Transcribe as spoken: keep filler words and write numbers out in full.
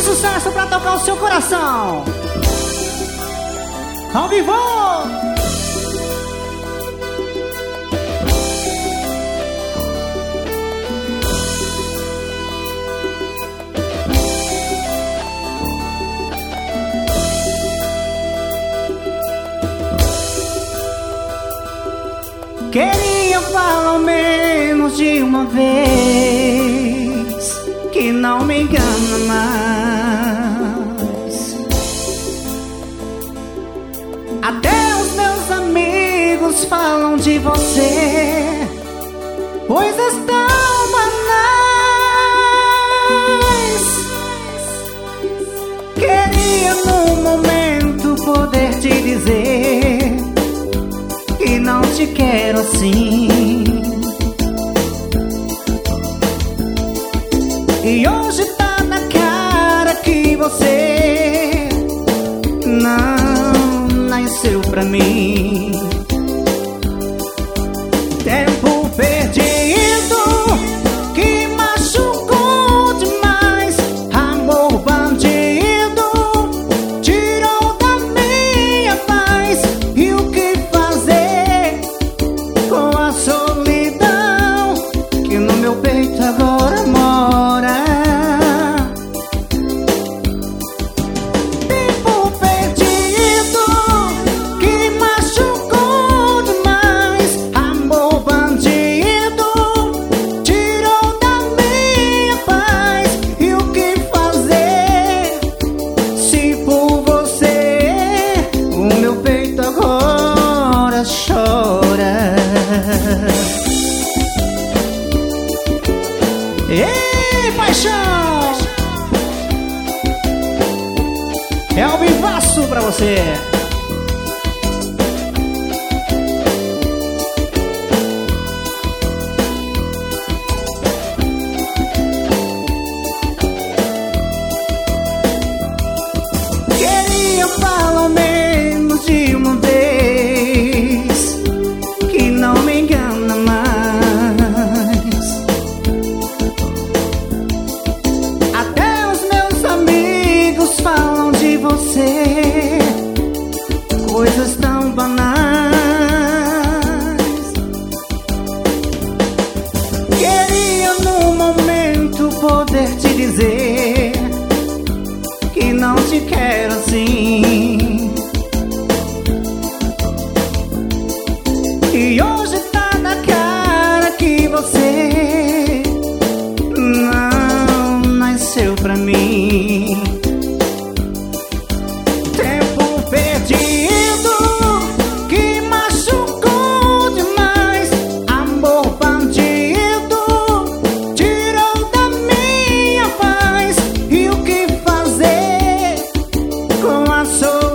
de sucesso pra tocar o seu coração. Ao vivo! Queria falar ao menos de uma vez que não me engana mais. Até os meus amigos falam de você, coisas tão banais. Queria num momento poder te dizer que não te quero assim. E hoje tá na cara que você não nasceu pra mim. Tempo perdido que machucou demais. Amor bandido tirou da minha paz. E o que fazer com a solidão que no meu peito agora mora? Tempo perdido que machucou demais. Amor bandido tirou da minha paz. E o que fazer se por você o meu peito agora chora? Ei, paixão! É um vivaço pra você. Queria falar ao menos de uma vez que não me engana mais. Até os meus amigos falam de você, coisas tão banais. Queria num momento poder te dizer que não te quero assim. E hoje tá na cara que você não nasceu pra mim. Tempo perdido que machucou demais. Amor bandido tirou da minha paz. E o que fazer com a solidão